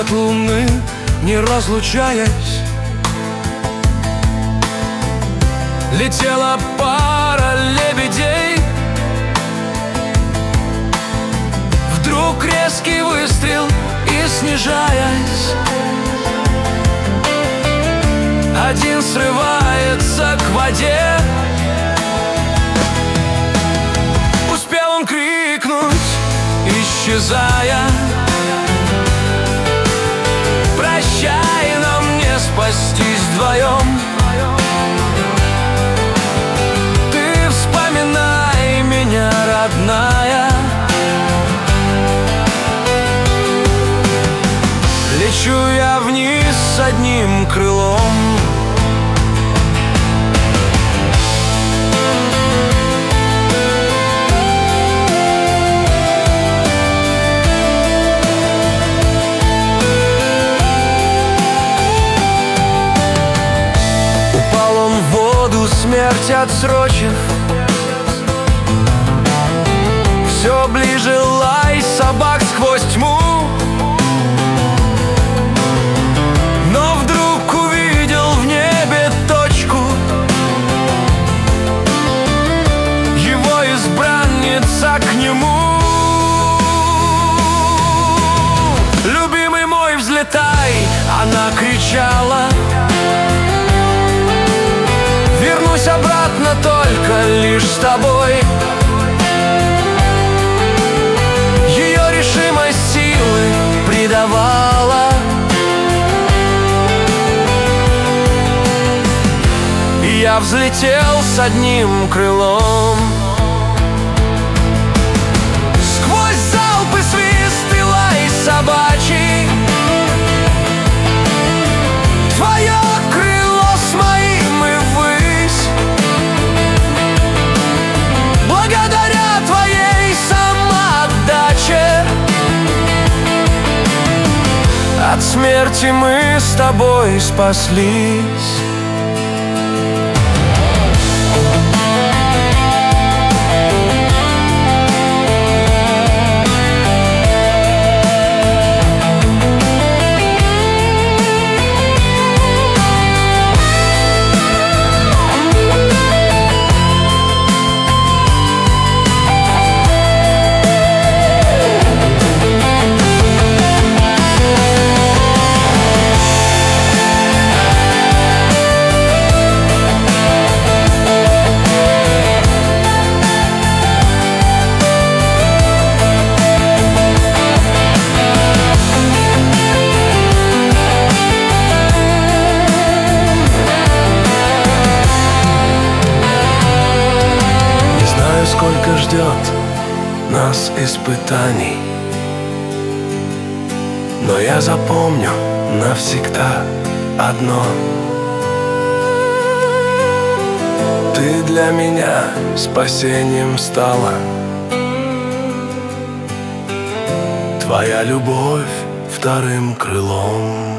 свет луны, не разлучаясь. Летела пара лебедей. Вдруг резкий выстрел, и снижаясь, один срывается к воде. Успел он крикнуть, исчезая: прощай, нам не спастись вдвоем. Ты вспоминай меня, родная. Лечу я вниз с одним крылом. Упал он в воду, смерть отсрочив. Все ближе лай собак сквозь тьму. Но вдруг увидел в небе точку. Его избранница к нему. Любимый мой, взлетай, она кричала. Вернусь обратно только лишь с тобой. Ее решимость силы придавала. И я взлетел с одним крылом. Сквозь залпы, свист и лай собачий, твое крыло с моим и ввысь. Благодаря твоей самоотдаче от смерти мы с тобой спаслись. Сколько ждет нас испытаний, но я запомню навсегда одно: ты для меня спасением стала. Твоя любовь вторым крылом.